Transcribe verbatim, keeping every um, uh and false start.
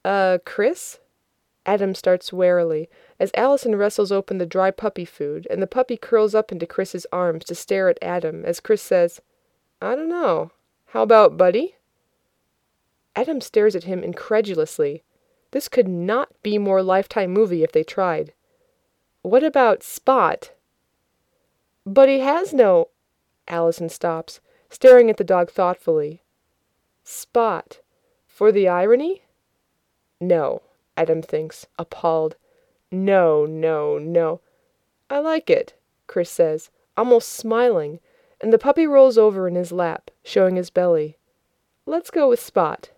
Uh, Chris? Adam starts warily as Allison wrestles open the dry puppy food and the puppy curls up into Chris's arms to stare at Adam as Chris says, I don't know. How about Buddy? Adam stares at him incredulously. This could not be more Lifetime movie if they tried. What about Spot? Buddy has no... Allison stops, staring at the dog thoughtfully. Spot. For the irony? No, Adam thinks, appalled. No, no, no. I like it, Chris says, almost smiling, and the puppy rolls over in his lap, showing his belly. Let's go with Spot.